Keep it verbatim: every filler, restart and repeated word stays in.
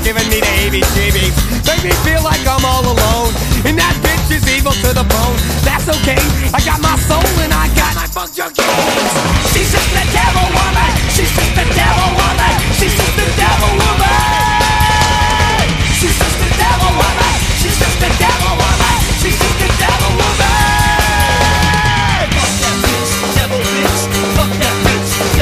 giving me the A B C Bs. Make me feel like I'm all alone, and that bitch is evil to the bone. That's okay, I got my soul and I got my funk junkie.